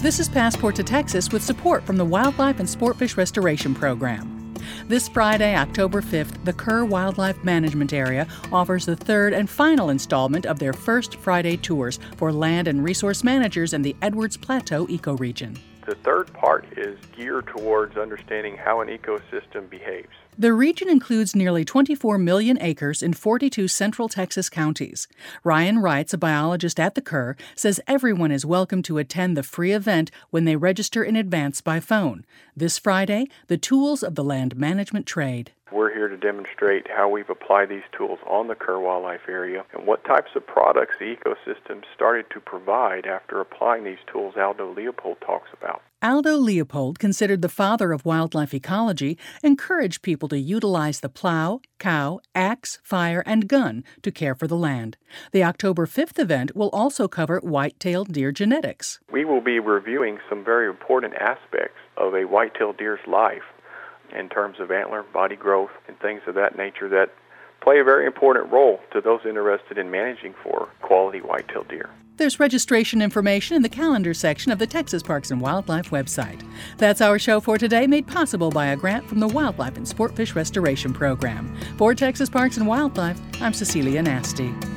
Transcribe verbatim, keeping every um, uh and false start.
This is Passport to Texas with support from the Wildlife and Sportfish Restoration Program. This Friday, October fifth, the Kerr Wildlife Management Area offers the third and final installment of their First Friday tours for land and resource managers in the Edwards Plateau ecoregion. The third part is geared towards understanding how an ecosystem behaves. The region includes nearly twenty-four million acres in forty-two central Texas counties. Ryan Wrights, a biologist at the Kerr, says everyone is welcome to attend the free event when they register in advance by phone. This Friday, the tools of the land management trade. We're here to demonstrate how we've applied these tools on the Kerr Wildlife Area and what types of products the ecosystem started to provide after applying these tools Aldo Leopold talks about. Aldo Leopold, considered the father of wildlife ecology, encouraged people to utilize the plow, cow, axe, fire, and gun to care for the land. The October fifth event will also cover white-tailed deer genetics. We will be reviewing some very important aspects of a white-tailed deer's life in terms of antler, body growth, and things of that nature that play a very important role to those interested in managing for quality white-tailed deer. There's registration information in the calendar section of the Texas Parks and Wildlife website. That's our show for today, made possible by a grant from the Wildlife and Sportfish Restoration Program. For Texas Parks and Wildlife, I'm Cecilia Nasty.